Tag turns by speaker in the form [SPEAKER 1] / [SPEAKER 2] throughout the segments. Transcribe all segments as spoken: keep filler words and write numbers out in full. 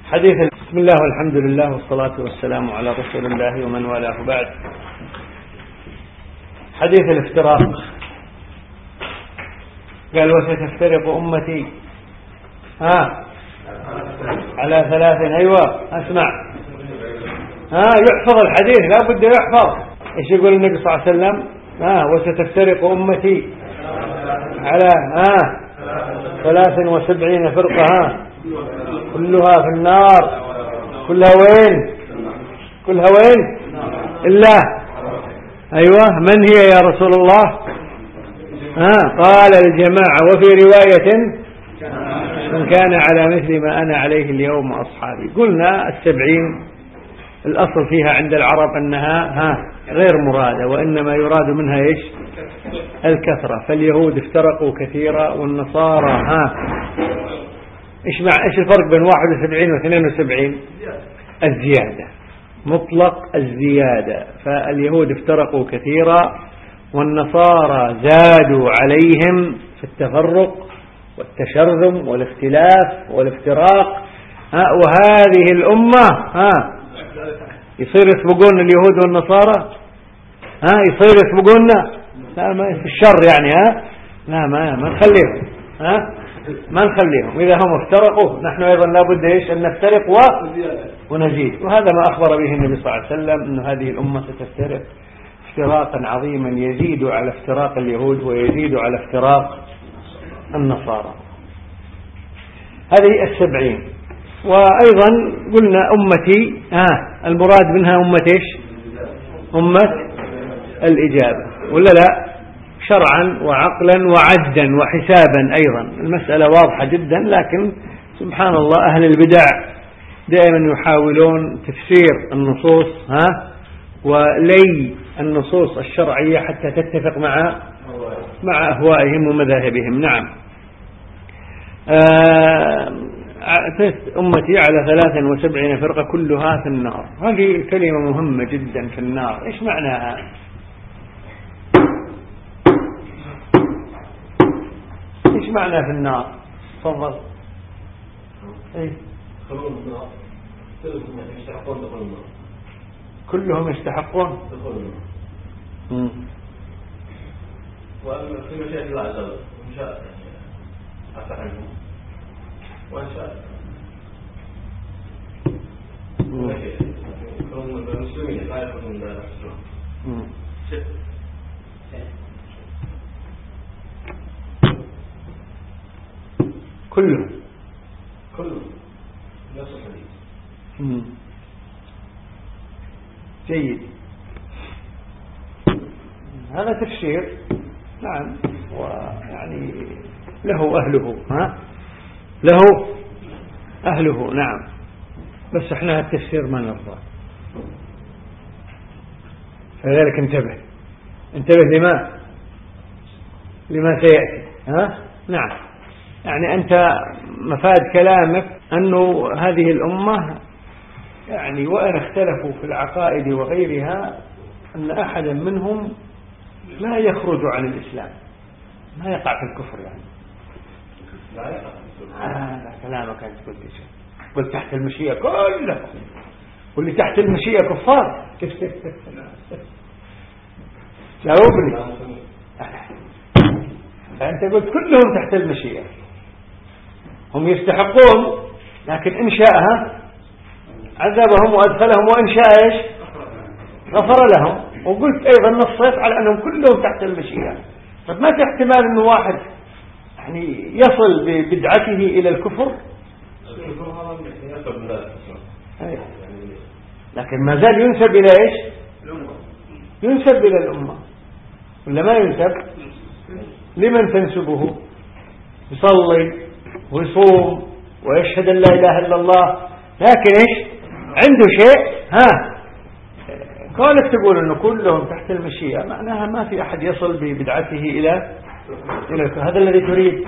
[SPEAKER 1] حديث. بسم الله والحمد لله والصلاة والسلام على رسول الله ومن والاه بعد. حديث الافتراق. قال وستفترق أمتي ها على ثلاث. أيوة أسمع. ها يحفظ الحديث، لا بد يحفظ. إيش يقول النبي صلى الله عليه وسلم؟ ها وستفترق أمتي على ها ثلاث وسبعين فرقة، ها كلها في النار. كلها وين؟ كلها وين؟ إلا أيوة من هي يا رسول الله؟ ها قال الجماعة، وفي رواية من كان على مثل ما أنا عليه اليوم أصحابي. قلنا السبعين الأصل فيها عند العرب أنها ها غير مرادة، وإنما يراد منها إيش؟ الكثرة. فاليهود افترقوا كثيرا والنصارى ها إيش مع إيش الفرق بين واحد وسبعين واثنين وسبعين؟ الزيادة، مطلق الزيادة. فاليهود افترقوا كثيرا والنصارى زادوا عليهم في التفرق والتشرذم والاختلاف والافتراق. ها وهذه الأمة ها يصير يسبقون اليهود والنصارى؟ ها يصير يسبقوننا؟ لا ما في الشر يعني. ها لا ما ما نخليهم، ها ما نخليهم. إذا هم افترقوا نحن أيضا لابد إيش أن نفترق و... ونزيد. وهذا ما أخبر به النبي صلى الله عليه وسلم، أن هذه الأمة ستفترق افتراقا عظيما يزيد على افتراق اليهود ويزيد على افتراق النصارى. هذه السبعين. وأيضا قلنا أمتي ها المراد منها أمة إيش؟ أمة الإجابة ولا لا؟ شرعا وعقلا وعدا وحسابا أيضا المسألة واضحة جدا. لكن سبحان الله أهل البدع دائما يحاولون تفسير النصوص ها ولي النصوص الشرعية حتى تتفق مع مع أهوائهم ومذاهبهم. نعم. آه أمتي على ثلاث وسبعين فرقة كلها في النار. هذه كلمة مهمة جدا. في النار إيش معناها؟ إيش معنى في النار؟ تفضل. إيه؟ كلهم يستحقون دخول النار.
[SPEAKER 2] وفي مشيئة الله عز وجل إن شاء عفى عنهم وإن شاء هم المسلمين لا يأخذون من دار السلام.
[SPEAKER 1] كلهم
[SPEAKER 2] كلهم نفس الحديث.
[SPEAKER 1] جيد. هذا تفسير نعم، ويعني له أهله ها له أهله نعم. بس احنا التفسير ما نرضى، فلذلك انتبه انتبه لما لما سيأتي. ها نعم. يعني أنت مفاد كلامك أنه هذه الأمة يعني وإن اختلفوا في العقائد وغيرها أن أحدا منهم لا يخرج عن الإسلام، ما يقع في الكفر. يعني
[SPEAKER 2] لا يقع في الكفر.
[SPEAKER 1] هذا كلامك أنت قلت إيش؟ قلت تحت المشيئة كلهم، واللي تحت المشيئة كفار. جاوبني. فأنت قلت كلهم تحت المشيئة، هم يستحقون، لكن إن شاءها عذبهم وأدخلهم وإن شاء إيش غفر لهم. وقلت أيضا نصيت على أنهم كلهم تحت المشيئة. فما في احتمال أنه واحد يعني يصل ببدعته إلى الكفر، لكن ما زال ينسب إلى إيش؟ ينسب إلى الأمة ولا ما ينسب؟ لمن تنسبه؟ يصلي ويصوم ويشهد أن لا إله إلا الله، لكن إيش عنده شيء ها كونك تقول أنه كلهم تحت المشيئة معناها ما في أحد يصل ببدعته إلى إلى هذا الذي تريد.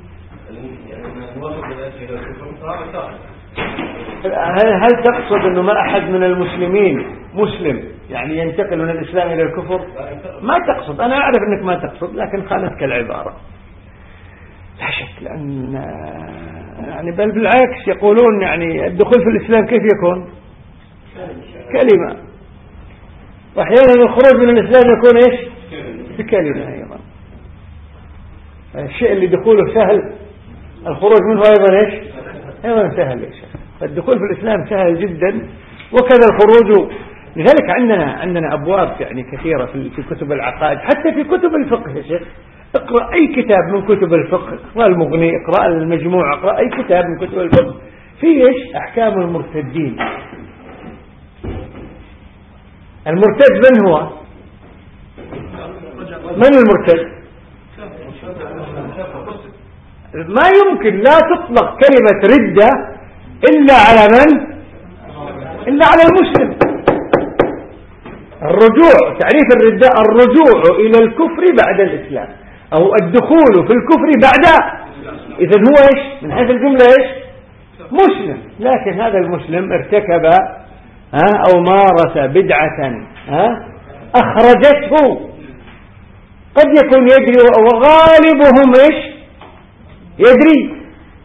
[SPEAKER 1] هل تقصد أنه ما أحد من المسلمين مسلم يعني ينتقل من الإسلام إلى الكفر؟ ما تقصد. أنا أعرف أنك ما تقصد، لكن خالفك العبارة لا شك، لأن يعني بل بالعكس يقولون يعني الدخول في الإسلام كيف يكون؟ كلمة. وأحيانا الخروج من الإسلام يكون إيش؟ بكلمة أيضا. الشيء اللي دخوله سهل الخروج منه أيضا إيش؟ أيضا سهل يا شيخ. فالدخول في الإسلام سهل جدا وكذا الخروج. لذلك عندنا عندنا أبواب يعني كثيرة في كتب العقائد، حتى في كتب الفقه يا شيخ. اقرأ أي كتاب من كتب الفقه، اقرأ المغني، اقرأ المجموع، اقرأ أي كتاب من كتب الفقه في إيش؟ أحكام المرتدين. المرتد من هو؟ من المرتد؟ ما يمكن لا تطلق كلمة ردة إلا على من؟ إلا على المسلم. الرجوع، تعريف الردة الرجوع إلى الكفر بعد الإسلام، أو الدخول في الكفر بعد. إذن هو إيش؟ من حيث الجملة إيش؟ مسلم. لكن هذا المسلم ارتكب ها أو مارس بدعة ها أخرجته. قد يكون يدري وغالبهم إيش؟ يدري.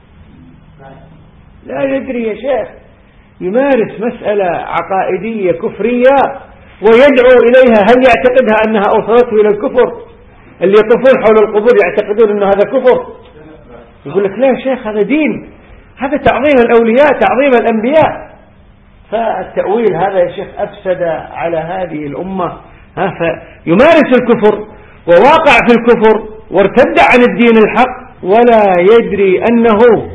[SPEAKER 1] لا يدري يا شيخ، يمارس مسألة عقائدية كفرية ويدعو إليها، هل يعتقدها أنها أوصلته إلى الكفر؟ اللي يطوفون حول القبور يعتقدون أنه هذا كفر. يقول لك لا يا شيخ هذا دين، هذا تعظيم الأولياء، تعظيم الأنبياء. فالتأويل هذا يا شيخ أفسد على هذه الأمة. ها فيمارس الكفر وواقع في الكفر وارتد عن الدين الحق ولا يدري أنه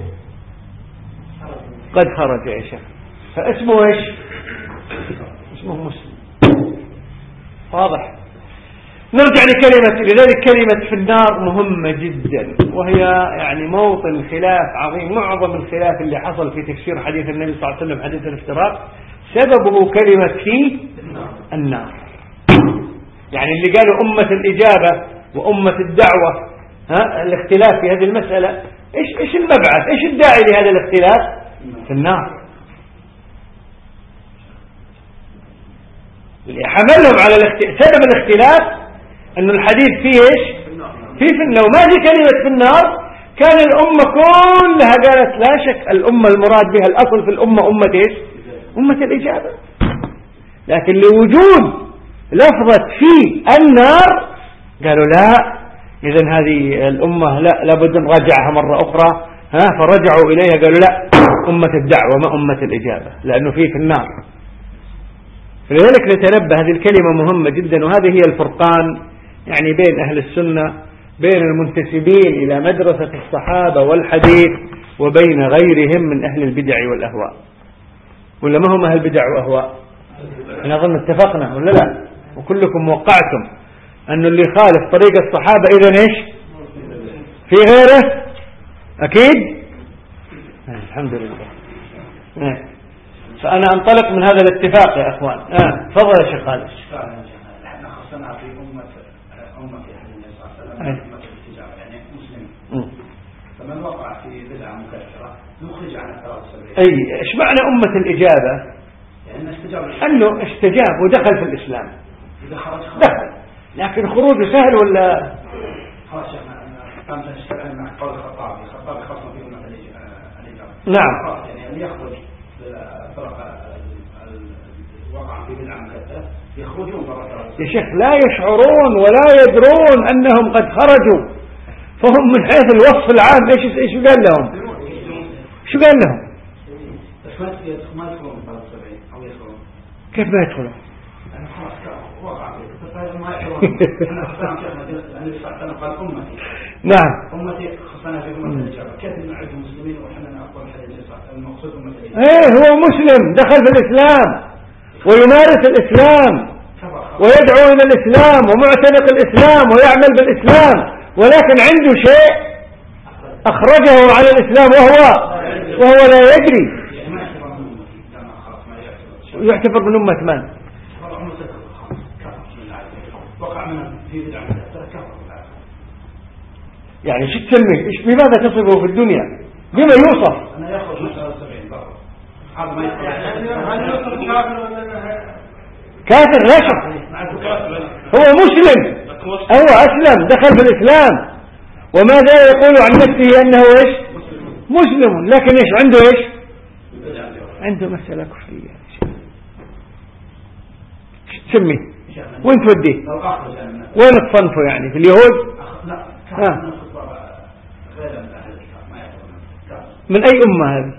[SPEAKER 1] قد خرج يا شيخ، فاسمه ايش؟ اسمه مسلم. واضح؟ نرجع لكلمة، لذلك كلمة في النار مهمة جدا، وهي يعني موطن خلاف عظيم. معظم الخلاف اللي حصل في تفسير حديث النبي صلى الله عليه وسلم حديث الافتراق سببه كلمة في النار. يعني اللي قالوا أمة الإجابة وأمة الدعوة ها الاختلاف في هذه المسألة، إيش إيش المبعث؟ إيش الداعي لهذا الاختلاف؟ في النار. اللي حملهم على الاختلاف، سبب الاختلاف أن الحديث فيه إيش؟ فيه في النار. وما دي كلمة في النار كان الأمة كلها قالت لا شك الأمة المراد بها الأصل في الأمة أمة إيش؟ أمة الإجابة. لكن لوجود لفظة في النار قالوا لا، إذن هذه الأمة لا لابد نراجعها مرة أخرى. ها فرجعوا إليها قالوا لا أمة الدعوة ما أمة الإجابة، لأنه فيه في النار. فلذلك نتنبه، هذه الكلمة مهمة جدا، وهذه هي الفرقان يعني بين أهل السنة، بين المنتسبين إلى مدرسة الصحابة والحديث وبين غيرهم من أهل البدع والأهواء. ولا ما هم أهل البدع وأهواء؟ أنا أظن اتفقنا ولا لا؟ وكلكم وقعتم أن اللي خالف طريق الصحابة إذن إيش؟ في غيره أكيد. الحمد لله. فأنا أنطلق من هذا الاتفاق يا أخوان. آه. تفضل يا شيخ خالد.
[SPEAKER 3] احنا خصنا في أمة أمة النبي صلى الله عليه وسلم أمة الاتجاه يعني مسلم. فمن وقع في بدعة مكفرة نخرج عن الثلاث السبعين.
[SPEAKER 1] أي إيش معنى أمة الإجابة؟
[SPEAKER 3] يعني استجاب.
[SPEAKER 1] أنه استجاب ودخل في الإسلام.
[SPEAKER 3] إذا خرج خرج.
[SPEAKER 1] دخل. لكن خروجه سهل ولا؟
[SPEAKER 3] خلاص شيخنا كان تشتغل مع قول الخطابي، الخطابي خاصة في أمة الإجابة.
[SPEAKER 1] نعم.
[SPEAKER 3] يعني أن يخرج فرق الوقع في بدعة مكفرة يخرجون برا.
[SPEAKER 1] يا شيخ لا يشعرون ولا يدرون أنهم قد خرجوا، فهم من حيث الوصف العام إيش إيش قال لهم؟ شو قال لهم؟
[SPEAKER 3] بس ما ما يدخلون بعد السبعين أو يدخلون.
[SPEAKER 1] كيف ما يدخلون؟
[SPEAKER 3] أنا خلاص وقع في ما يدخلون. أنا خصنا كذا أنا قال أمتي.
[SPEAKER 1] نعم.
[SPEAKER 3] أمتي خصنا في أمة الإجابة. كيف نعد المسلمين وإحنا نقول الحديث المقصود أمة الإجابة؟
[SPEAKER 1] إيه هو مسلم دخل في الإسلام ويمارس الإسلام ويدعو إلى الإسلام ومعتنق الإسلام ويعمل بالإسلام، ولكن عنده شيء أخرجه على الإسلام وهو وهو لا يدري. يعتبر من أمة من؟ يعني شو تسميه؟ إيش بماذا تصفه في الدنيا؟ بما يوصف؟ كافر لا شك، هو مسلم، هو أسلم دخل في الإسلام، وماذا يقول عن نفسه أنه إيش؟ مسلم لكن إيش عنده إيش عنده مسألة كفرية. تسميه وين توديه وين تصنفه يعني في اليهود ها. من أي أمة هذه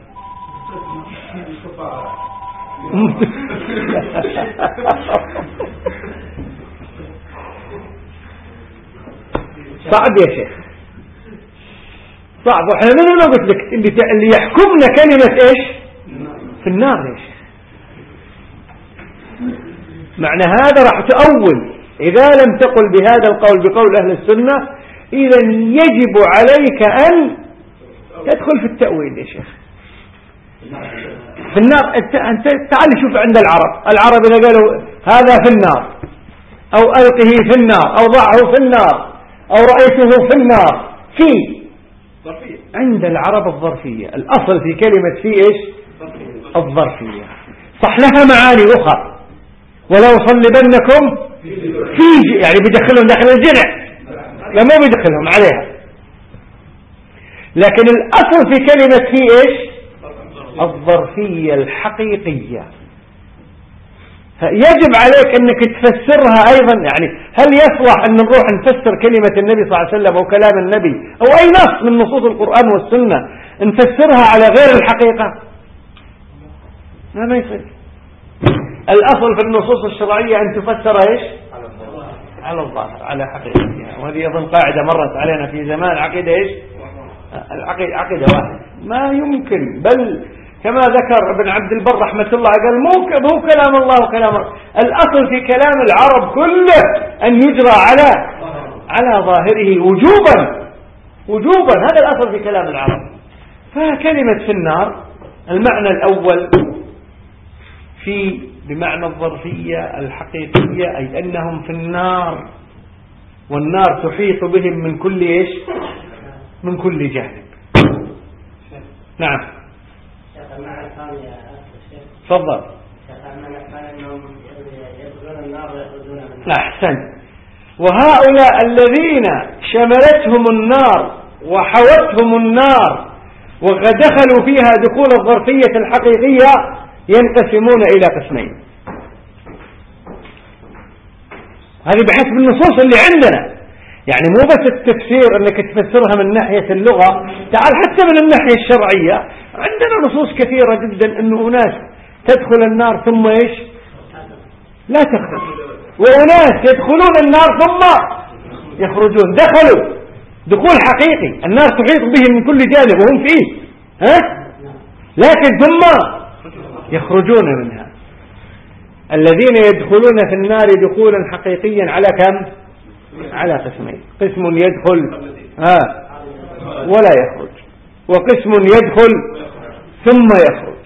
[SPEAKER 1] صعب يا شيخ صعب. وإحنا من هنا قلت لك اللي يحكمنا كلمة إيش في النار يا شيخ. معنى هذا راح تأول إذا لم تقل بهذا القول بقول أهل السنة إذا يجب عليك أن تدخل في التأويل يا شيخ. في النار أنت تعال شوف عند العرب العرب إذا قالوا هذا في النار أو ألقه في النار أو ضعه في النار أو رأيته في النار في عند العرب الظرفية. الأصل في كلمة في إيش الظرفية. صح لها معاني أخرى ولو صلبنكم في يعني بيدخلهم داخل الجنة لا مو بيدخلهم عليها. لكن الأصل في كلمة في إيش الظرفية الحقيقية. فيجب عليك أنك تفسرها أيضا. يعني هل يصلح أن نروح نفسر كلمة النبي صلى الله عليه وسلم أو كلام النبي أو أي نص من نصوص القرآن والسنة نفسرها على غير الحقيقة؟ ما ما يصير. الأصل في النصوص الشرعية أن تفسر إيش على الظاهر على حقيقتها. وهذه أظن قاعدة مرت علينا في زمان. عقيدة إيش العقيدة عقيدة واحدة ما يمكن. بل كما ذكر ابن عبد البر رحمة الله قال مو مو كلام الله وكلام الله. الأصل في كلام العرب كله أن يجرى على على ظاهره وجوبا وجوبا. هذا الأصل في كلام العرب. فكلمة في النار المعنى الأول في بمعنى الظرفية الحقيقية أي أنهم في النار والنار تحيط بهم من كل إيش من كل جانب. نعم تفضل. أحسن. وهؤلاء الذين شملتهم النار وحوتهم النار وقد دخلوا فيها دخول الظرفية الحقيقية ينقسمون إلى قسمين. هذه بحسب النصوص اللي عندنا. يعني مو بس التفسير أنك تفسرها من ناحية اللغة. تعال حتى من الناحية الشرعية عندنا نصوص كثيرة جدا أنه أناس تدخل النار ثم إيش لا تخرج وأناس يدخلون النار ثم يخرجون. دخلوا دخول حقيقي النار تحيط بهم من كل جانب وهم فيه ها لكن ثم يخرجون منها. الذين يدخلون في النار دخولا حقيقيا على كم على قسمين. قسم يدخل ها ولا يخرج وقسم يدخل ثم يخرج.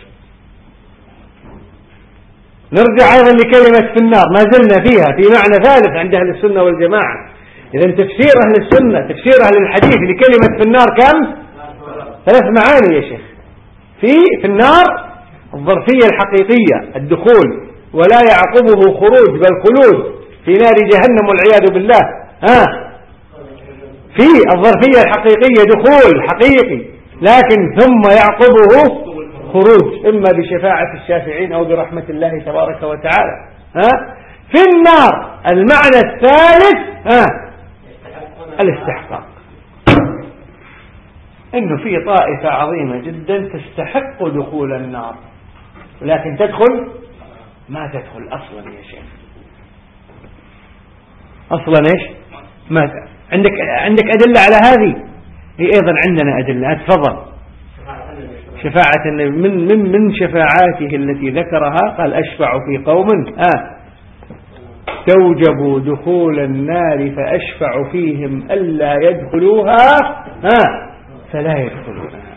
[SPEAKER 1] نرجع أيضا لكلمة في النار ما زلنا فيها في معنى ثالث عند أهل السنة والجماعة. إذن تفسير أهل السنة تفسير أهل الحديث لكلمة في النار كم ثلاث معاني يا شيخ. في في النار الظرفية الحقيقية الدخول ولا يعقبه خروج بل خلود في نار جهنم والعياذ بالله. ها في الظرفية الحقيقية دخول حقيقي لكن ثم يعقبه خروج إما بشفاعة الشافعين أو برحمة الله تبارك وتعالى. ها في النار المعنى الثالث ها الاستحقاق. إنه في طائفة عظيمة جدا تستحق دخول النار ولكن تدخل ما تدخل أصلا يا شيخ. أصلا إيش ما عندك عندك أدلة على هذه؟ هي أيضا عندنا أدلة. تفضل. شفاعة النبي من من من شفاعاته التي ذكرها قال أشفع في قوم آه توجب دخول النار فأشفع فيهم ألا يدخلوها آه فلا يدخلونها.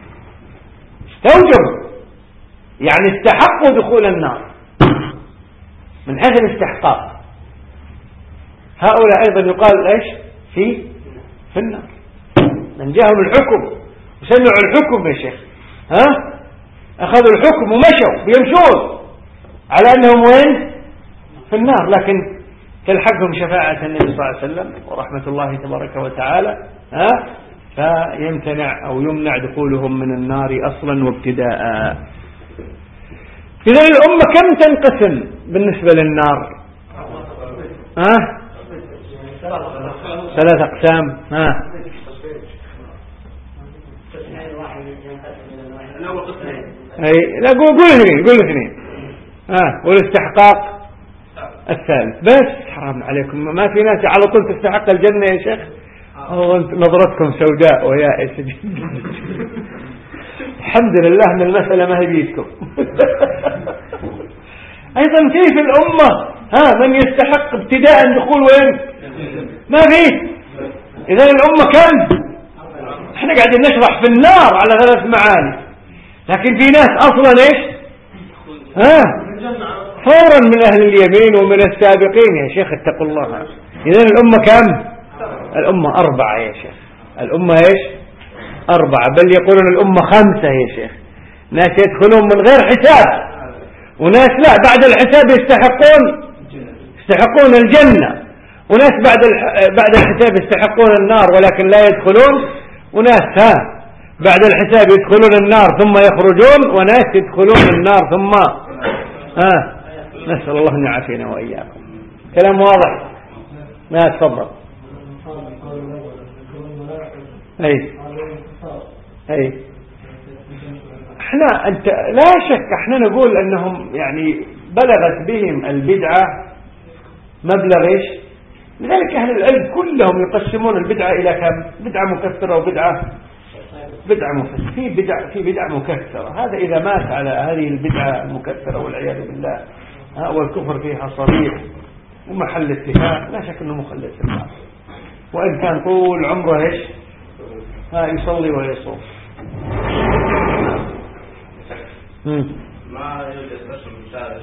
[SPEAKER 1] توجب يعني استحقوا دخول النار من حيث الاستحقاق. هؤلاء أيضا يقال إيش في في النار من جاءهم الحكم وسمعوا الحكم يا شيخ ها أخذوا الحكم ومشوا بيمشون على أنهم وين في النار لكن تلحقهم شفاعة النبي صلى الله عليه وسلم ورحمة الله تبارك وتعالى ها فيمتنع أو يمنع دخولهم من النار أصلا وابتداء. إذا الأمة كم تنقسم بالنسبة للنار؟ ها؟ ثلاث أقسام. ها؟ أي لا قول قول اثنين قول اثنين. ها؟ والاستحقاق الثالث. بس حرام عليكم، ما في ناس على طول تستحق الجنة يا شيخ. نظرتكم سوداء ويائس. الحمد لله ان المسألة ما هي بيدكم. ايضا كيف الامة ها من يستحق ابتداء دخول وين؟ ما فيه. اذا الامة كم؟ احنا قاعدين نشرح في النار على ثلاث معاني، لكن في ناس اصلا ايش ها فورا من اهل اليمين ومن السابقين. يا شيخ اتقوا الله. اذا الامة كم؟ الامة اربعة يا شيخ. الامة ايش؟ اربعة، بل يقولون الامة خمسة يا شيخ. ناس يدخلون من غير حساب، وناس لا بعد الحساب يستحقون يستحقون الجنة، وناس بعد بعد الحساب يستحقون النار ولكن لا يدخلون، وناس ها بعد الحساب يدخلون النار ثم يخرجون، وناس يدخلون النار ثم ها نسأل الله أن يعافينا وإياكم. كلام واضح؟ ما تفضل. أي أي احنا انت لا شك احنا نقول انهم يعني بلغت بهم البدعة مبلغ ايش. لذلك اهل العلم كلهم يقسمون البدعة الى كم؟ بدعة مكثرة وبدعة بدعة مكثرة. في بدعة في بدعة مكثرة، هذا اذا مات على هذه البدعة المكثرة والعياذ بالله والكفر فيها صريح ومحل اتفاق، لا شك انه مخلد في النار، وان كان طول عمره ايش ها يصلي ويصوم.
[SPEAKER 2] ما يوجد رسم مساعد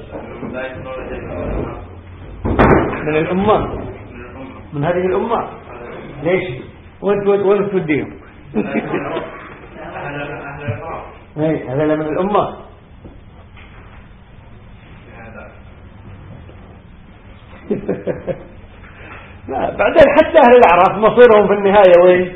[SPEAKER 1] من الأمة، من هذه الأمة. ليش؟ وانت وين توديهم؟ هذا من الأمة. لا بعدين حتى أهل الأعراف مصيرهم في النهاية وين؟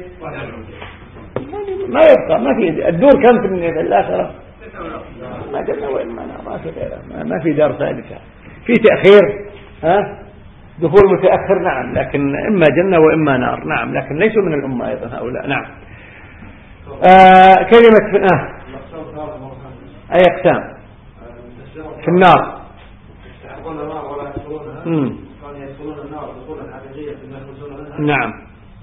[SPEAKER 1] ما يبقى، ما في الدور كم في الآخرة؟ ما جنة وين ما ما في غيره، ما في دار ثالثة. في تأخير ها دخول متأخر نعم، لكن إما جنة وإما نار نعم، لكن ليسوا من الأمة أيضا هؤلاء نعم. آه كلمة في آه أي أقسام في النار؟ يستحقون النار ولا يدخلونها. كانوا يدخلون النار دخولا حقيقيا يخرجون منها. نعم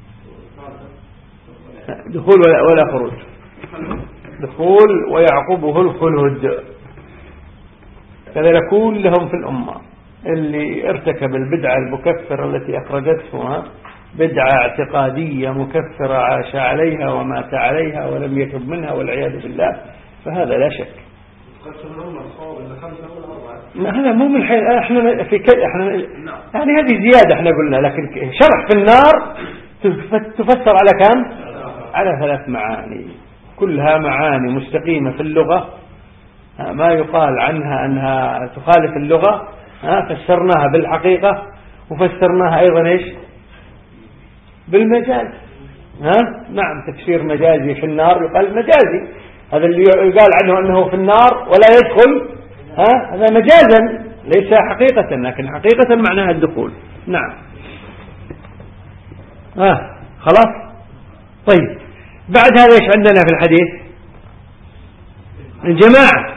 [SPEAKER 1] دخول ولا, ولا خروج، دخول ويعقبه الخلود. كذلك كلهم في الأمة اللي ارتكب البدعة المكفرة التي أخرجتها بدعة اعتقادية مكفرة عاش عليها ومات عليها ولم يتب منها والعياذ بالله، فهذا لا شك. هذا مو من حين احنا في كذا احنا يعني هذه زيادة احنا قلنا، لكن شرح في النار تفسر على كم؟ على ثلاث معاني، كلها معاني مستقيمة في اللغة، ما يقال عنها أنها تخالف اللغة، فسرناها بالحقيقة وفسرناها أيضا إيش بالمجاز. ها نعم تفسير مجازي في النار يقال مجازي، هذا اللي يقال عنه أنه في النار ولا يدخل ها هذا مجازا ليس حقيقة، لكن حقيقة معناها الدخول. نعم ها خلاص. طيب بعد هذا ايش عندنا في الحديث؟ الجماعة.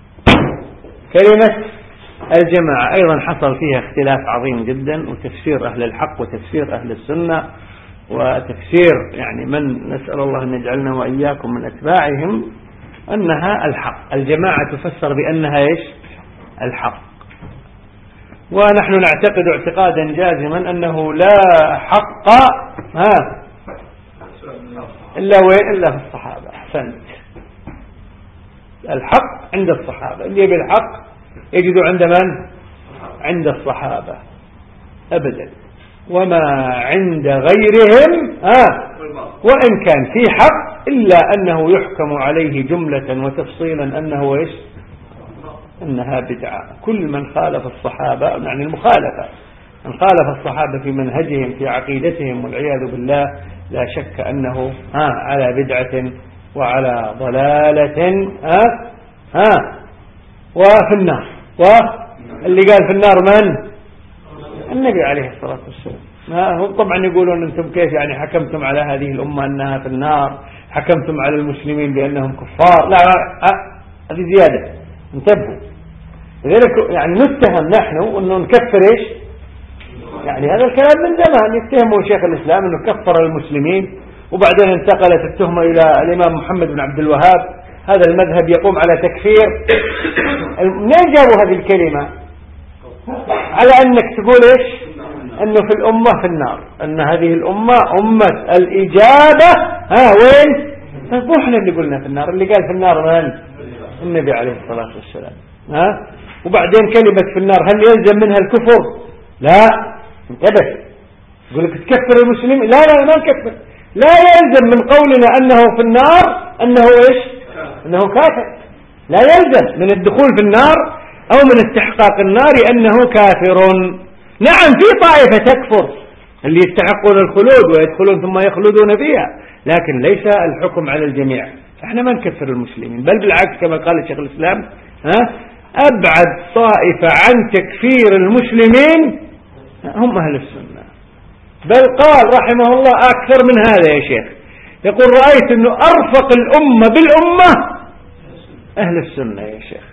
[SPEAKER 1] كلمة الجماعة أيضا حصل فيها اختلاف عظيم جدا، وتفسير أهل الحق وتفسير أهل السنة وتفسير يعني من نسأل الله أن يجعلنا وإياكم من أتباعهم أنها الحق. الجماعة تفسر بأنها إيش؟ الحق. ونحن نعتقد اعتقادا جازما أنه لا حق ها إلا وين إلا في الصحابة. أحسنت. الحق عند الصحابة، اللي بالحق يجد عند من؟ عند الصحابة أبدا، وما عند غيرهم ها وإن كان في حق إلا أنه يحكم عليه جملة وتفصيلا أنه إيش؟ أنها بدعة. كل من خالف الصحابة يعني المخالفة من خالف الصحابة في منهجهم في عقيدتهم والعياذ بالله لا شك أنه ها على بدعة وعلى ضلالة ها ها وفي النار. واللي قال في النار من؟ النبي عليه الصلاة والسلام. هم طبعا يقولون أنتم كيف يعني حكمتم على هذه الأمة أنها في النار، حكمتم على المسلمين بأنهم كفار. لا هذه زيادة، انتبهوا. لذلك يعني نتهم نحن أنه نكفر إيش يعني هذا الكلام من زمان. يتهموا شيخ الإسلام أنه كفر المسلمين، وبعدين انتقلت التهمة إلى الإمام محمد بن عبد الوهاب. هذا المذهب يقوم على تكفير. منين جابوا هذه الكلمة؟ على أنك تقول إيش أنه في الأمة في النار، أن هذه الأمة أمة الإجابة. ها وين؟ مو إحنا اللي قلنا في النار، اللي قال في النار من؟ النبي عليه الصلاة والسلام. ها وبعدين كلمة في النار هل يلزم منها الكفر؟ لا، انتبه. يقول لك تكفر المسلمين، لا لا ما نكفر. لا يلزم من قولنا أنه في النار أنه إيش أنه كافر. لا يلزم من الدخول في النار أو من استحقاق النار أنه كافر. نعم في طائفة تكفر اللي يستحقون الخلود ويدخلون ثم يخلدون فيها، لكن ليس الحكم على الجميع. احنا ما نكفر المسلمين، بل بالعكس كما قال شيخ الإسلام ها أبعد طائفة عن تكفير المسلمين هم أهل السنة. بل قال رحمه الله أكثر من هذا يا شيخ، يقول رأيت أنه أرفق الأمة بالأمة أهل السنة يا شيخ.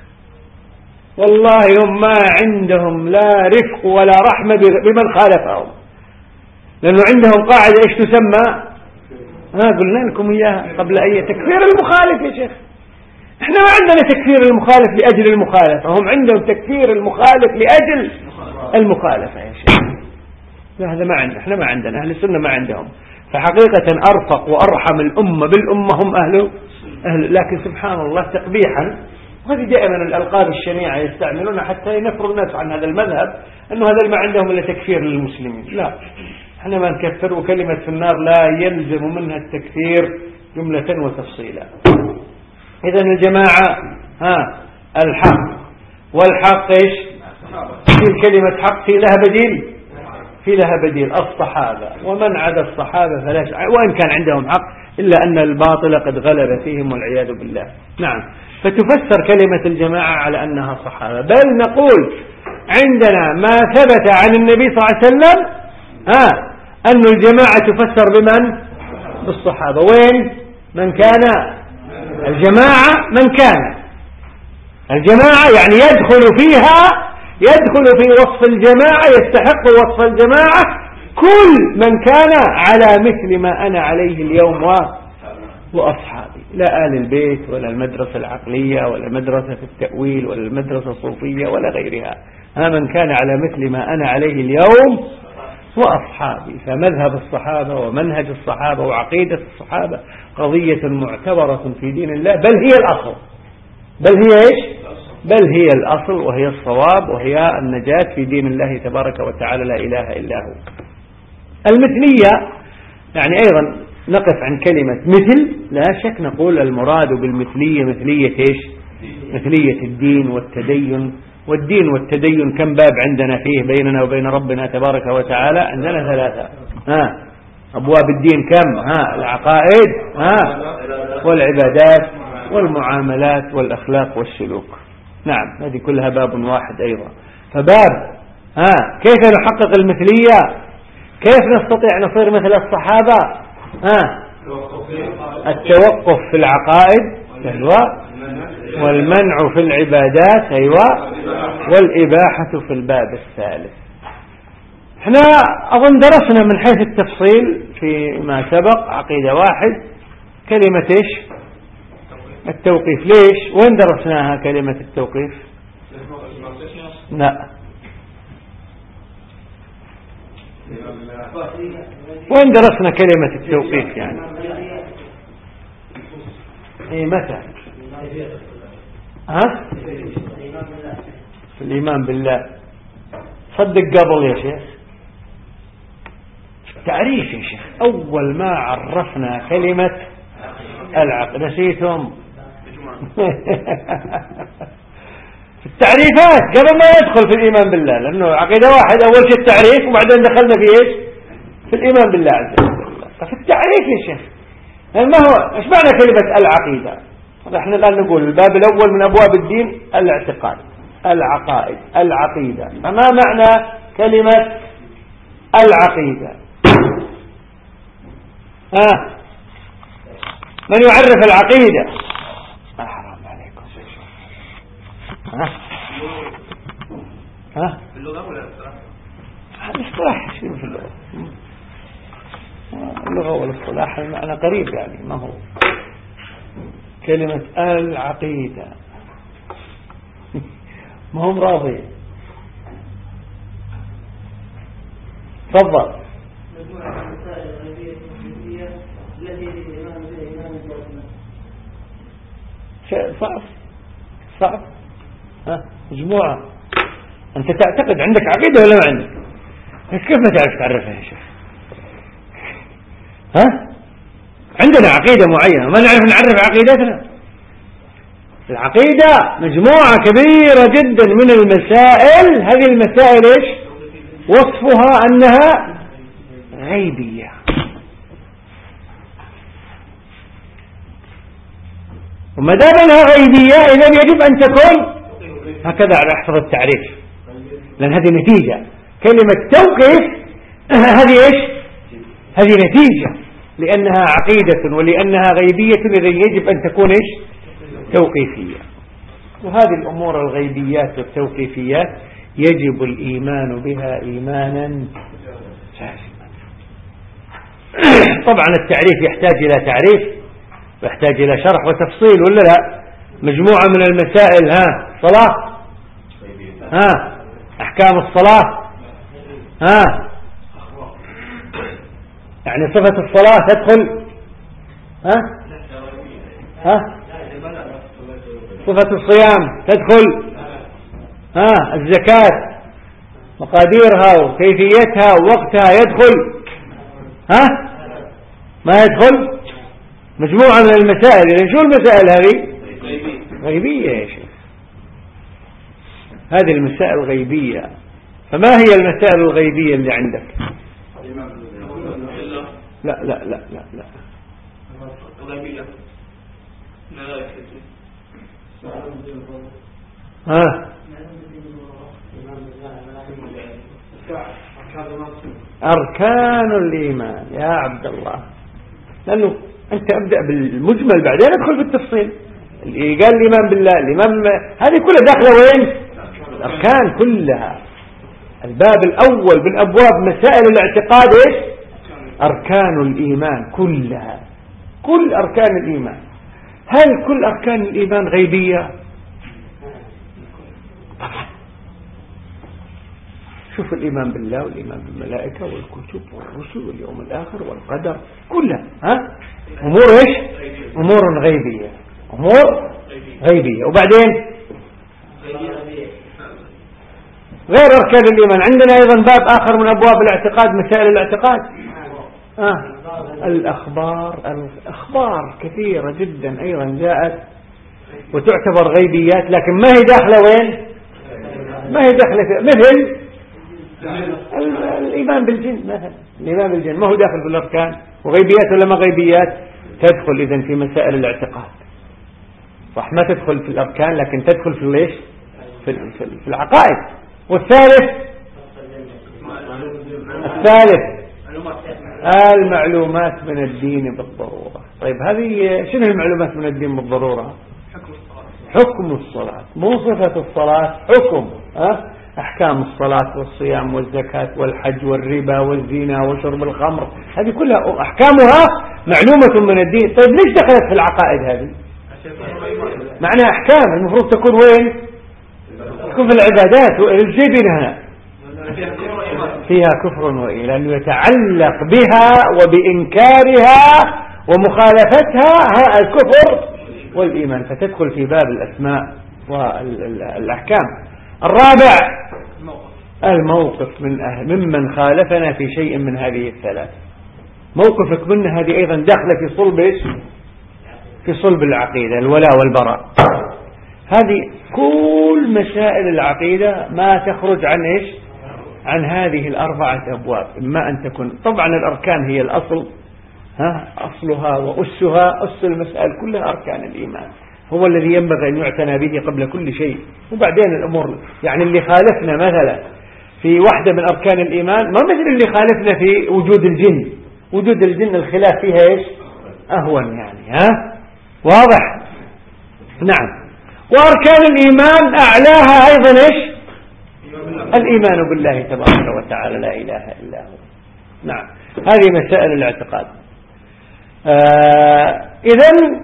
[SPEAKER 1] والله هم ما عندهم لا رفق ولا رحمة بمن خالفهم، لأنه عندهم قاعدة إيش تسمى؟ ها قلنا لكم إياها قبل أي تكفير المخالف يا شيخ. احنا ما عندنا تكفير المخالف لأجل المخالفة، هم عندهم تكفير المخالف لأجل المخالفة يا شيخ. لا هذا ما عندنا، احنا ما عندنا، أهل السنة ما عندهم. فحقيقة أرفق وأرحم الأمة بالأمة هم أهل أهل لكن سبحان الله تقبيحا، وهذه دائما الألقاب الشنيعة يستعملون حتى ينفروا الناس عن هذا المذهب، أنه هذا ما عندهم إلا تكفير للمسلمين. لا احنا ما نكفر، وكلمة في النار لا يلزم منها التكفير جملة وتفصيلا. إذن الجماعة ها الحق، والحق إيش في كلمة حق في لها بديل، في لها بديل الصحابة، ومن عدا الصحابة فلاش، وإن كان عندهم حق إلا أن الباطل قد غلب فيهم والعياذ بالله. نعم فتفسر كلمة الجماعة على أنها صحابة، بل نقول عندنا ما ثبت عن النبي صلى الله عليه وسلم ها أن الجماعة تفسر بمن؟ بالصحابة. وين؟ من كان الجماعة من كان الجماعة يعني يدخل فيها، يدخل في وصف الجماعة، يستحق وصف الجماعة كل من كان على مثل ما أنا عليه اليوم وأصحابي، لا آل البيت ولا المدرسة العقلية ولا مدرسة التأويل ولا المدرسة الصوفية ولا غيرها. ها من كان على مثل ما أنا عليه اليوم وأصحابي. فمذهب الصحابة ومنهج الصحابة وعقيدة الصحابة قضية معتبرة في دين الله، بل هي الأصل، بل هي إيش؟ بل هي الأصل وهي الصواب وهي النجاة في دين الله تبارك وتعالى لا إله إلا هو. المثلية يعني أيضا نقف عن كلمة مثل، لا شك نقول المراد بالمثلية مثلية إيش؟ مثلية الدين والتدين. والدين والتدين كم باب عندنا فيه بيننا وبين ربنا تبارك وتعالى؟ عندنا ثلاثة. ها أبواب الدين كم؟ ها العقائد ها والعبادات والمعاملات والأخلاق والسلوك. نعم هذه كلها باب واحد أيضا. فباب ها كيف نحقق المثلية؟ كيف نستطيع نصير مثل الصحابة؟ ها التوقف في العقائد أيوة، والمنع في العبادات أيوة، والإباحة في الباب الثالث. احنا أظن درسنا من حيث التفصيل فيما سبق عقيدة واحد كلمة إيش؟ التوقيف. ليش؟ وين درسناها كلمة التوقيف؟ لا وين درسنا كلمة التوقيف يعني؟ ايه متى؟ ها؟ في الإيمان بالله. صدق قبل يا شيخ تعريف يا شيخ، أول ما عرفنا كلمة العقل نسيتم. في التعريفات قبل ما يدخل في الإيمان بالله، لأنه عقيدة واحد، أول شيء التعريف وبعدين دخلنا في إيش؟ في الإيمان بالله عز وجل. ففي التعريف يا شيخ ما هو إيش معنى كلمة العقيدة؟ نحن الآن نقول الباب الأول من أبواب الدين الاعتقاد، العقائد، العقيدة. فما معنى كلمة العقيدة؟ ها من يعرف العقيدة؟ حرام عليكم. ها ها
[SPEAKER 2] في اللغة ولا الاصطلاح؟
[SPEAKER 1] الاصطلاح شنو في اللغة؟ اللغة والاصطلاح المعنى قريب يعني، ما هو كلمة العقيدة ما هم راضي. تفضل.
[SPEAKER 4] مجموعة المسائل الغيبية التوحيدية التي يجب الإيمان بها إيمان الباطنة.
[SPEAKER 1] شيء صعب صعب. ها مجموعة، أنت تعتقد عندك عقيدة ولا ما عندك؟ كيف ما تعرف تعرفها يا شيخ؟ ها عندنا عقيدة معينة ما نعرف نعرف عقيدتنا. العقيدة مجموعة كبيرة جدا من المسائل، هذه المسائل إيش وصفها؟ أنها غيبية. وما دام أنها غيبية إذن يجب أن تكون هكذا على حسب التعريف، لأن هذه نتيجة. كلمة توقيف هذه إيش؟ هذه نتيجة، لأنها عقيدة ولأنها غيبية إذن يجب أن تكون إيش؟ توقيفية. وهذه الأمور الغيبيات والتوقيفيات يجب الإيمان بها إيمانا جازما. طبعا التعريف يحتاج إلى تعريف ويحتاج إلى شرح وتفصيل ولا لا؟ مجموعة من المسائل، ها صلاة، ها أحكام الصلاة، ها يعني صفة الصلاة تدخل، ها ها صفة الصيام تدخل، ها الزكاة مقاديرها وكيفيتها ووقتها يدخل، ها ما يدخل. مجموعة من المسائل. إذن شو المسائل هذه؟ غيبية يا شيخ، هذه المسائل غيبية. فما هي المسائل الغيبية اللي عندك؟ لا لا لا لا لا
[SPEAKER 2] غيبية.
[SPEAKER 1] ها أركان الإيمان يا عبد الله، لأنه أنت أبدأ بالمجمل بعدين أدخل في التفصيل. قال الإيمان بالله، الإيمان هذه كلها داخلة وين؟ الأركان كلها. الباب الأول من أبواب مسائل الاعتقاد إيش؟ أركان الإيمان كلها، كل أركان الإيمان. هل كل أركان الإيمان غيبية؟ شوف الإيمان بالله والإيمان بالملائكة والكتب والرسل واليوم الآخر والقدر كلها، ها أمور إيش؟ أمور غيبية، أمور غيبية. وبعدين غير أركان الإيمان عندنا أيضا باب آخر من أبواب الاعتقاد، مسائل الاعتقاد. آه. الأخبار، الأخبار كثيرة جدا أيضا جاءت وتعتبر غيبيات، لكن ما هي داخلة وين؟ ما هي داخلة في مثل الإيمان بالجن مثلا. الإيمان بالجن ما هو داخل في الأركان، وغيبيات ولا ما غيبيات؟ تدخل إذن في مسائل الاعتقاد، صح ما تدخل في الأركان لكن تدخل في ليش؟ في, في العقائد. والثالث الثالث المعلومات من الدين بالضرورة. طيب هذه شنو المعلومات من الدين بالضرورة؟ حكم الصلاة، مو صفة الصلاة، حكم. أه؟ أحكام الصلاة والصيام والزكاة والحج والربا والزنا وشرب الخمر، هذه كلها أحكامها معلومة من الدين. طيب ليش دخلت في العقائد هذه؟ معنى أحكام المفروض تكون وين؟ تكون في العبادات. والجبن هنا فيها كفر وإيمان، لأنه يتعلق بها وبإنكارها ومخالفتها الكفر والإيمان، فتدخل في باب الأسماء والأحكام. الرابع الموقف من أهل ممن خالفنا في شيء من هذه الثلاث. موقفك من هذه أيضا داخلة في صلب في صلب العقيدة، الولاء والبراء. هذه كل مسائل العقيدة ما تخرج عن إيش؟ عن هذه الأربعة أبواب. إما أن تكون طبعا الأركان هي الأصل، ها أصلها وأسها، أس المسائل كلها أركان الإيمان، هو الذي ينبغي أن يعتنى به قبل كل شيء. وبعدين الأمور يعني اللي خالفنا مثلا في واحدة من أركان الإيمان ما مثل اللي خالفنا في وجود الجن. وجود الجن الخلاف فيها إيش؟ أهون يعني، ها واضح؟ نعم. وأركان الإيمان أعلاها أيضا إيش؟ الإيمان بالله تبارك وتعالى لا إله إلا هو. نعم، هذه مسائل الاعتقاد. آه إذن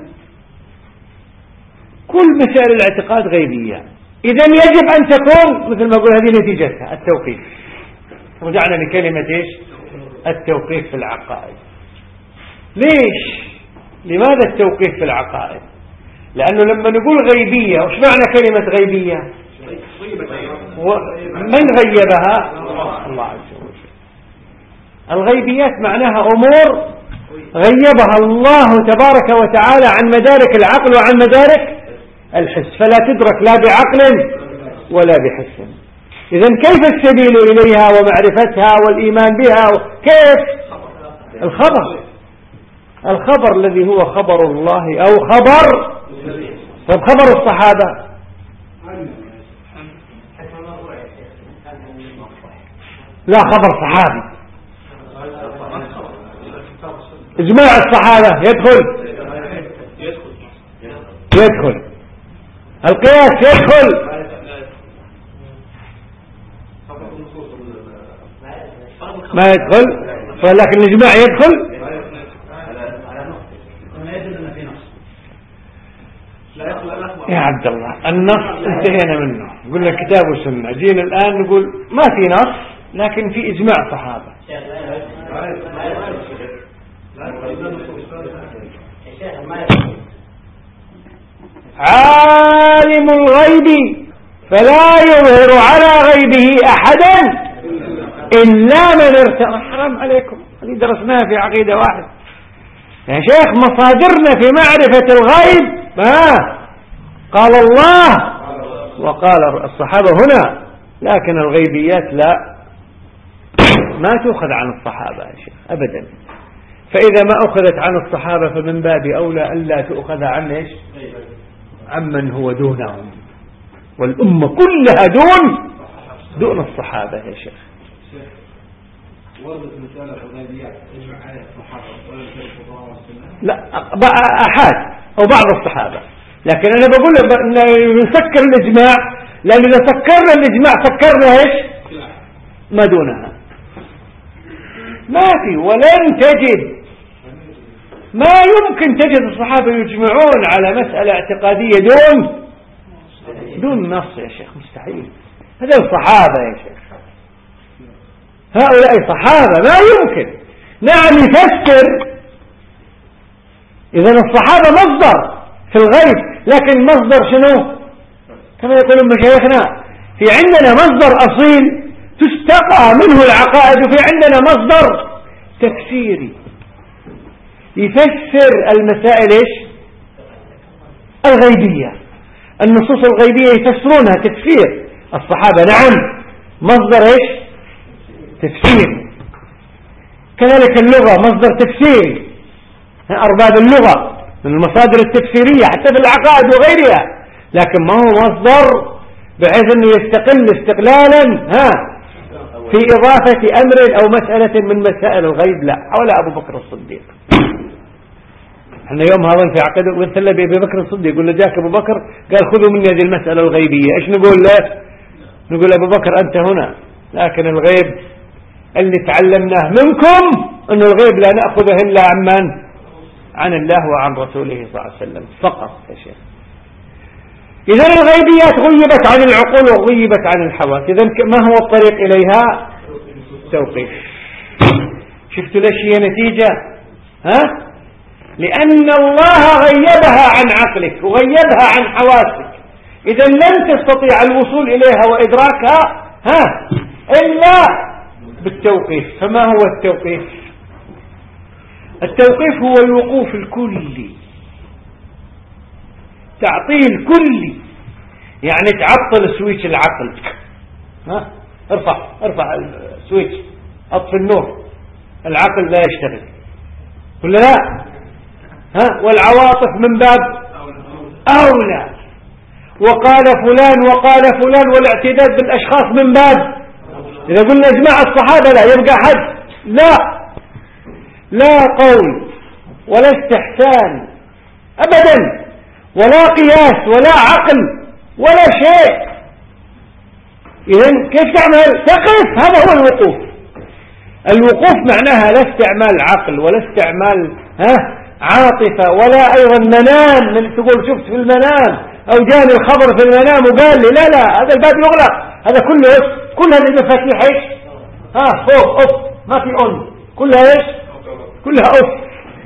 [SPEAKER 1] كل مسائل الاعتقاد غيبية، إذن يجب أن تكون مثل ما أقول هذه نتيجتها التوقيف. رجعنا لكلمة إيش؟ التوقيف في العقائد. ليش؟ لماذا التوقيف في العقائد؟ لأنه لما نقول غيبية، وش معنى كلمة غيبية؟ من غيبها؟ الله عز وجل. الغيبيات معناها أمور غيبها الله تبارك وتعالى عن مدارك العقل وعن مدارك الحس، فلا تدرك لا بعقل ولا بحس. إذن كيف السبيل إليها ومعرفتها والإيمان بها؟ كيف؟ الخبر، الخبر الذي هو خبر الله أو خبر. طب خبر الصحابة؟ لا، خبر صحابي. إجماع الصحابة يدخل يدخل القياس يدخل، ما يدخل، ولكن الإجماع يدخل. يا عبد الله النص انتهينا منه، قلنا كتاب وسنة، جينا الآن نقول ما في نص لكن في إجماع صحابة. عالم الغيب فلا يظهر على غيبه أحدا إلا من ارتضى. حرام عليكم، هذه درسناها في عقيدة واحد يا شيخ. مصادرنا في معرفة الغيب ما قال الله وقال الصحابة هنا، لكن الغيبيات لا، ما تأخذ عن الصحابة يا شيخ أبدا. فإذا ما أخذت عن الصحابة فمن باب أولى ألا تأخذ عن إيش؟ عمن هو دونهم، والأمة كلها دون دون الصحابة يا شيخ.
[SPEAKER 3] وردت مسألة الغيبيات تجمع عليها الصحابة ولا القرآن والسنة؟
[SPEAKER 1] لا، أحد أو بعض الصحابة، لكن أنا بقول نسكر الإجماع، لأن إذا سكرنا الإجماع سكرنا إيش؟ ما دونها. ما في ولن تجد، ما يمكن تجد الصحابة يجمعون على مسألة اعتقادية دون دون نص يا شيخ، مستحيل. هذا الصحابة يا شيخ، هؤلاء صحابة، ما يمكن. نعم يفسر، إذن الصحابة مصدر في الغيب، لكن مصدر شنو؟ كما يقولون مشايخنا، في عندنا مصدر أصيل تستقى منه العقائد، وفي عندنا مصدر تفسيري يفسر المسائل إيش؟ الغيبية. النصوص الغيبية يفسرونها تفسير. الصحابة نعم مصدر إيش؟ تفسير. كذلك اللغة مصدر تفسيري، أرباب اللغة من المصادر التفسيرية حتى في العقائد وغيرها، لكن ما هو مصدر بحيث أنه يستقل استقلالا ها في إضافة أمر أو مسألة من مسائل الغيب، لا. ولا أبو بكر الصديق. احنا يوم هذا في عقيدة مثل أبي بكر الصديق، يقول له جاك أبو بكر قال خذوا مني هذه المسألة الغيبية، إيش نقول له؟ نقول أبو بكر أنت هنا، لكن الغيب اللي تعلمناه منكم أن الغيب لا نأخذه إلا عن من؟ عن الله وعن رسوله صلى الله عليه وسلم فقط يا شيخ. إذن الغيبيات غيبت عن العقول وغيبت عن الحواس. إذن ما هو الطريق إليها؟ توقيف. شفتوا ليش هي نتيجة؟ ها؟ لأن الله غيبها عن عقلك وغيبها عن حواسك، إذن لن تستطيع الوصول إليها وإدراكها ها إلا بالتوقيف. فما هو التوقيف؟ التوقيف هو الوقوف الكلي، تعطيل كلي يعني تعطل سويتش العقل. ها ارفع ارفع السويتش، اطفي النور، العقل لا يشتغل ولا لا؟ ها والعواطف من باب أولى، وقال فلان وقال فلان والاعتداد بالأشخاص من باب. إذا قلنا إجماع الصحابة لا يبقى حد، لا لا قول ولا استحسان أبدا، ولا قياس ولا عقل ولا شيء. إذن كيف تعمل؟ تقف، هذا هو الوقوف. الوقوف معناها لا استعمال عقل ولا استعمال ها عاطفة ولا أيضا منام، من تقول شفت في المنام أو جاني الخبر في المنام وقال لي لا لا هذا الباب يغلق، هذا كله كل هذه المفاتيح ايش؟ ها فوق اوف، ما في اون، كلها ايش؟ كلها اوف،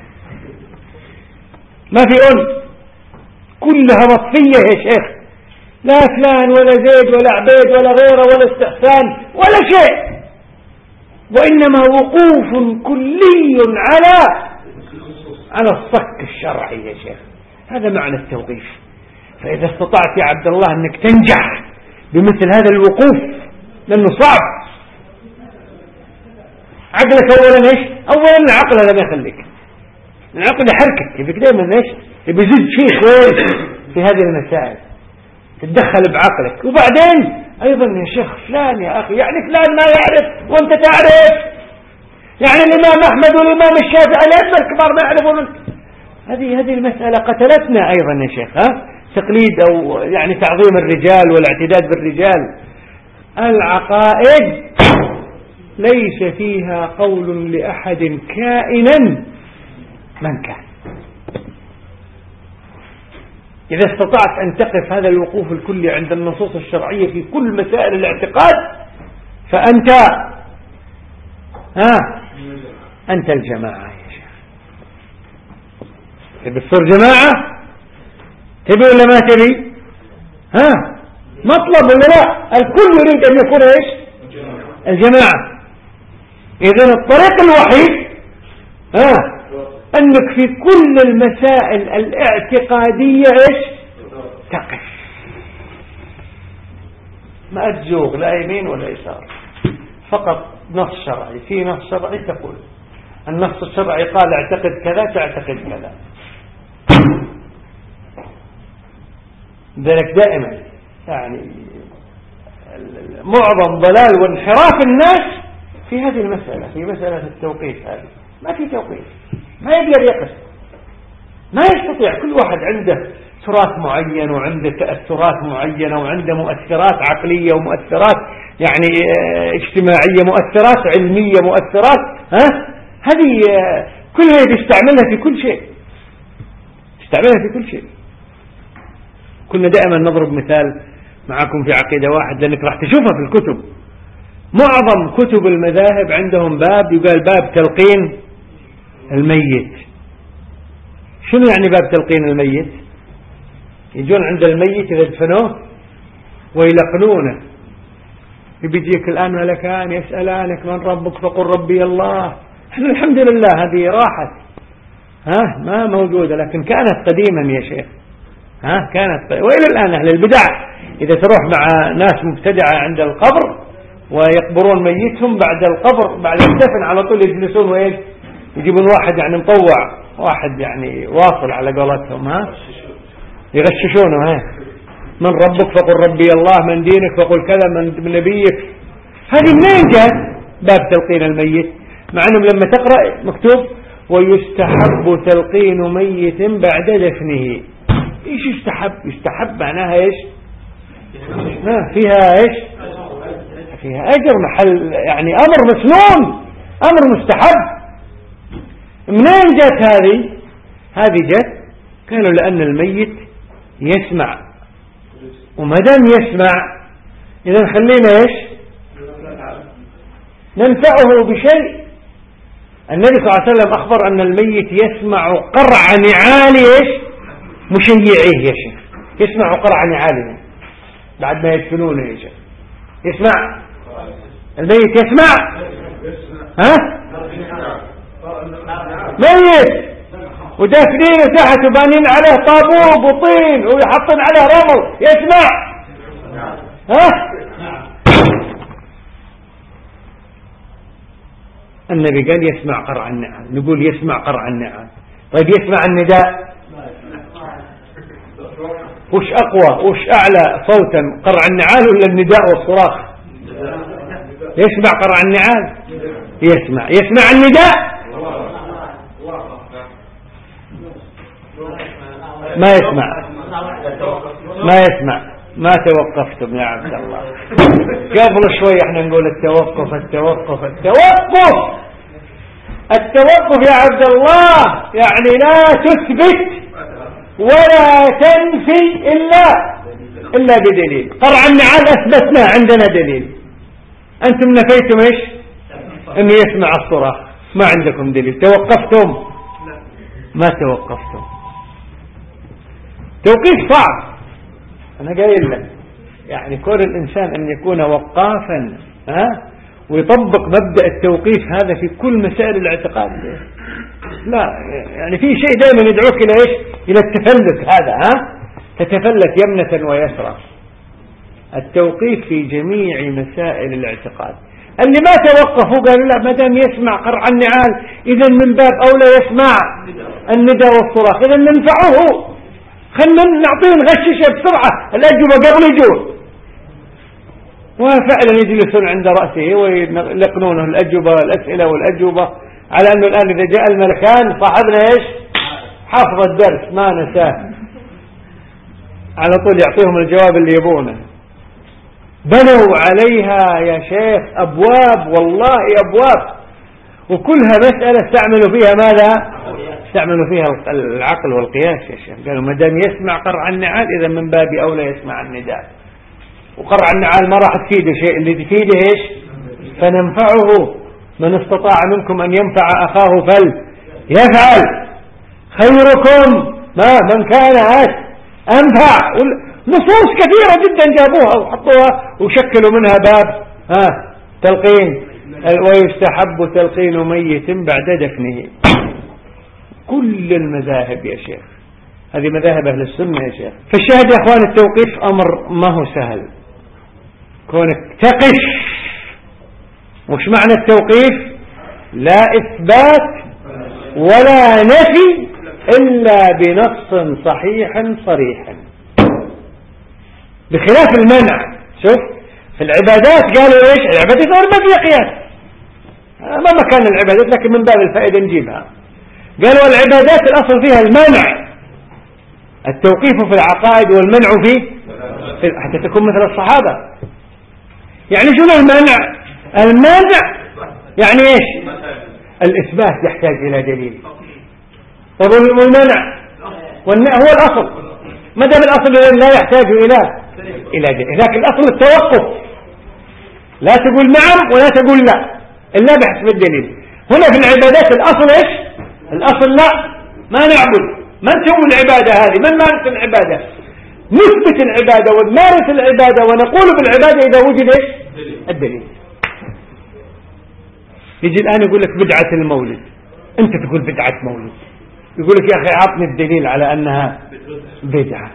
[SPEAKER 1] ما في اون، كلها مطفية يا شيخ، لا فلان ولا زيد ولا عبيد ولا غيره ولا استحسان ولا شيء، وإنما وقوف كلي على على الصك الشرعي يا شيخ. هذا معنى التوقيف. فإذا استطعت يا عبد الله أنك تنجح بمثل هذا الوقوف، لأنه صعب، عقلك أولا إيش؟ أولا العقل هذا ما يخليك، العقل يحركك يبقى دائما إيش؟ يبقى يزيد شيء كويس في هذه المسائل، تتدخل بعقلك. وبعدين أيضا يا شيخ فلان يا أخي، يعني فلان ما يعرف وأنت تعرف، يعني الإمام أحمد والإمام الشافعي الأئمة الكبار ما يعرفون. هذه هذه المسألة قتلتنا أيضا يا شيخ، ها تقليد أو يعني تعظيم الرجال والاعتداد بالرجال. العقائد ليس فيها قول لأحد كائنا من كان. إذا استطعت أن تقف هذا الوقوف الكلي عند النصوص الشرعية في كل مسائل الاعتقاد فأنت ها أنت الجماعة يا شيخ. تبي تصير جماعة؟ تبي ولا ما تبي؟ ها مطلب ولا لا؟ الكل يريد أن يكون إيش؟ الجماعة. إذن الطريق الوحيد ها أنك في كل المسائل الاعتقادية إيش؟ تقف، ما تزوغ لا يمين ولا يسار، فقط نص شرعي، في نص شرعي تقول النص الشرعي قال اعتقد كذا تعتقد كذا. ذلك دائما يعني معظم ضلال وانحراف الناس في هذه المسألة، في مسألة التوقيت هذه ما في توقيت، ما يقدر يقف، ما يستطيع. كل واحد عنده تراث معين وعنده تأثرات معينة وعنده مؤثرات عقلية ومؤثرات يعني اجتماعية، مؤثرات علمية، مؤثرات ها هذه كلها يستعملها في كل شيء، يستعملها في كل شيء. كنا دائما نضرب مثال معكم في عقيدة واحد لأنك راح تشوفها في الكتب. معظم كتب المذاهب عندهم باب يقال باب تلقين الميت. شنو يعني باب تلقين الميت؟ يجون عند الميت إذا دفنوه ويلقنونه، بيجيك الآن ملكان يسألانك من ربك فقل ربي الله. احنا الحمد لله هذه راحت، ها ما موجودة، لكن كانت قديما يا شيخ، ها كانت. وإلى الآن أهل البدع إذا تروح مع ناس مبتدعة عند القبر ويقبرون ميتهم بعد القبر بعد الدفن على طول يجلسون وإيش يجيبون واحد يعني مطوع، واحد يعني واصل على قولتهم، ها يغششونه، ها من ربك فقل ربي الله، من دينك فقل كذا، من نبيك. هذه منين جاءت؟ باب تلقين الميت، مع أنهم لما تقرأ مكتوب ويستحب تلقين ميت بعد دفنه. إيش يستحب؟ يستحب معناها إيش؟ ها فيها إيش؟ فيها أجر، محل يعني أمر مسنون، أمر مستحب. منين جاءت هذه؟ هذه جاءت قالوا لأن الميت يسمع، وما دام يسمع إذا خلينا إيش ننفعه بشيء. النبي صلى الله عليه وسلم أخبر أن الميت يسمع قرع نعال إيش مشيعيه يا شيخ، يسمع قرع نعالهم بعد ما يدفنونه يا شيخ، يسمع الميت يسمع، ها ميت ودافنينه تحت وبانين عليه طابوب وطين ويحطون عليه رمل، يسمع ها؟ النبي قال يسمع قرع النعال، نقول يسمع قرع النعال. طيب يسمع النداء، وش أقوى وش أعلى صوتا، قرع النعال ولا النداء والصراخ؟ يسمع قرع النعال، يسمع يسمع النداء ما يسمع ما يسمع. ما توقفتم يا عبد الله. قبل شوي احنا نقول التوقف التوقف التوقف التوقف يا عبد الله، يعني لا تثبت ولا تنفي إلا إلا بدليل. قرع النعال أثبتنا، عندنا دليل. أنتم نفيتم إيش؟ أنه يسمع الصراخ، ما عندكم دليل. توقفتم؟ ما توقفتم. توقيف صعب، أنا قايل لك يعني كون الإنسان أن يكون وقافا ها ويطبق مبدأ التوقيف هذا في كل مسائل الاعتقاد، لا يعني في شيء دائما يدعوك إلى إيش؟ إلى التفلت. هذا ها تتفلت يمنة ويسرى. التوقيف في جميع مسائل الاعتقاد. اللي ما توقفوا قالوا لا، ما دام يسمع قرع النعال إذا من باب أولى يسمع النداء والصراخ، إذا ننفعه، خلنا نعطيه نغششه بسرعة الأجوبة قبل يجون. وفعلا يجلسون عند رأسه ويلقنونه الأجوبة الأسئلة والأجوبة، على أنه الآن إذا جاء الملكان صاحبنا إيش؟ حافظ الدرس ما نساه، على طول يعطيهم الجواب اللي يبونه. بنوا عليها يا شيخ أبواب، والله أبواب، وكلها مسألة استعملوا فيها ماذا؟ استعملوا فيها العقل والقياس يا شيخ. قالوا ما دام يسمع قرع النعال إذا من باب أولى يسمع النداء. وقرع النعال ما راح تفيده شيء، اللي تفيده إيش؟ فننفعه. من استطاع منكم أن ينفع أخاه فليفعل. خيركم ما من كان أنفع. نصوص كثيرة جدا جابوها وحطوها وشكلوا منها باب ها تلقين، ويستحب تلقين ميت بعد دفنه. كل المذاهب يا شيخ، هذه مذاهب أهل السنة يا شيخ. فالشاهد يا أخوان التوقيف أمر ما هو سهل. كونك تقف، وش معنى التوقيف؟ لا إثبات ولا نفي إلا بنص صحيح صريح، بخلاف المنع. شوف في العبادات قالوا إيش؟ العبادات ما فيها قياس، ما مكان العبادات، لكن من باب الفائدة نجيبها. قالوا العبادات الأصل فيها المنع، التوقيف في العقائد والمنع فيه حتى تكون مثل الصحابة. يعني شنو المنع؟ المنع يعني إيش؟ الإثبات يحتاج إلى دليل. والمنع هو الأصل، ما دام الأصل لا يحتاج إلى إلى دليل. لكن الأصل التوقف، لا تقول نعم ولا تقول لا إلا بحسب الدليل. هنا في العبادات الأصل إيش؟ الأصل لا، ما نعبد، ما نسوي العبادة هذه، من مارس العبادة، نثبت العبادة ونمارس العبادة ونقول بالعبادة إذا وجد إيش؟ الدليل. يجي الآن يقول لك بدعة المولد، أنت تقول بدعة مولد، يقول لك يا أخي عطني الدليل على أنها بدعة.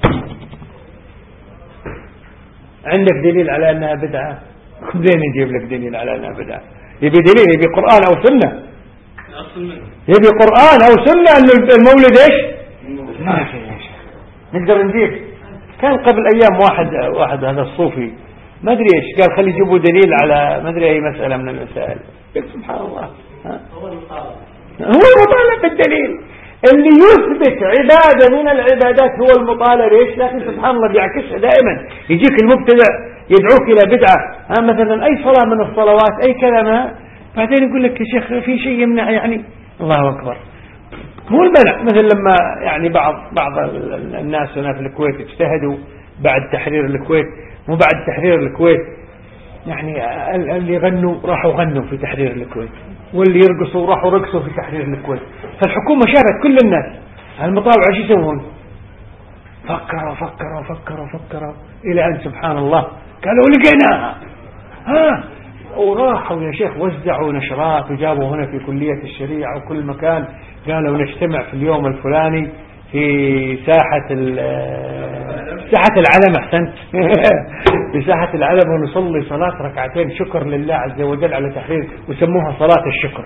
[SPEAKER 1] عندك دليل على أنها بدعة؟ زين يجيب لك دليل على أنها بدعة. يبي دليل، يبي قرآن أو سنة، يبي قرآن أو سنة أن المولد إيش؟ ما في إيش نقدر نجيب. كان قبل أيام واحد واحد هذا الصوفي ما أدري إيش قال خلي يجيبوا دليل على ما أدري أي مسألة من المسائل. سبحان الله، ها؟ هو المطالب بالدليل. اللي يثبت عبادة من العبادات هو المطالب إيش. لكن سبحان الله بيعكسها دائما، يجيك المبتدع يدعوك إلى بدعة، ها مثلا أي صلاة من الصلوات أي كلام، بعدين يقول لك يا شيخ في شيء يمنع، يعني الله أكبر. مو المنع، مثل لما يعني بعض بعض الناس هنا في الكويت اجتهدوا بعد تحرير الكويت، مو بعد تحرير الكويت يعني اللي غنوا راحوا غنوا في تحرير الكويت، واللي يرقصوا راحوا رقصوا في تحرير الكويت. فالحكومة شافت كل الناس المطاوعة شو يسوون؟ فكروا فكروا فكروا فكروا إلى أن سبحان الله قالوا لقيناها، ها وراحوا يا شيخ وزعوا نشرات وجابوا هنا في كلية الشريعة وكل مكان، قالوا نجتمع في اليوم الفلاني في ساحة ساحة العلم أحسنت. في ساحة العلم ونصلي صلاة ركعتين شكر لله عز وجل على تحرير، وسموها صلاة الشكر.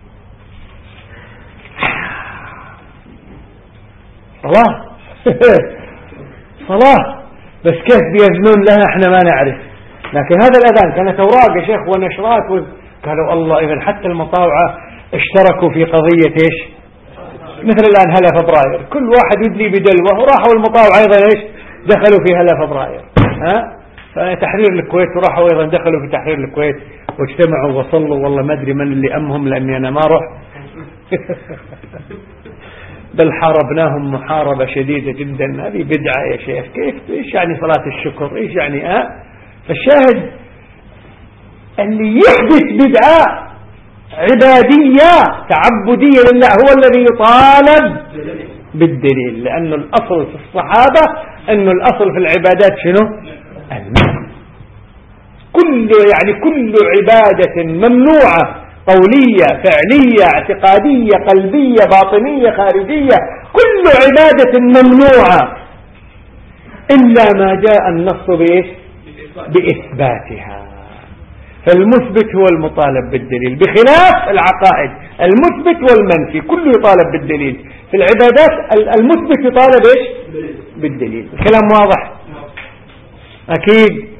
[SPEAKER 1] صلاة صلاة بس كيف بيزنون لها احنا ما نعرف. لكن هذا الأذان كانت أوراق يا شيخ ونشرات و... قالوا الله إذن حتى المطاوعة اشتركوا في قضية ايش؟ مثل الآن هلا فبراير، كل واحد يدلي بدلوه وراحوا المطاوعة أيضا ايش؟ دخلوا في هلا فبراير. ها؟ فتحرير الكويت وراحوا أيضا دخلوا في تحرير الكويت واجتمعوا وصلوا. والله ما أدري من اللي أمهم لأني أنا ما رحت. بل حاربناهم محاربة شديدة جدا. هذه بدعة يا شيخ، كيف إيش يعني صلاة الشكر؟ إيش يعني ها؟ أه؟ فالشاهد اللي يحدث بدعة عبادية تعبدية لله هو الذي يطالب بالدليل، لأنه الأصل في الصحابة أنه الأصل في العبادات شنو؟ المنع. كل يعني كل عبادة ممنوعة، قولية فعلية اعتقادية قلبية باطنية خارجية، كل عبادة ممنوعة إلا ما جاء النص بإيش؟ بإثباتها. فالمثبت هو المطالب بالدليل، بخلاف العقائد المثبت والمنفي كله يطالب بالدليل. في العبادات المثبت يطالب إيش؟ بالدليل. الكلام واضح؟ أكيد.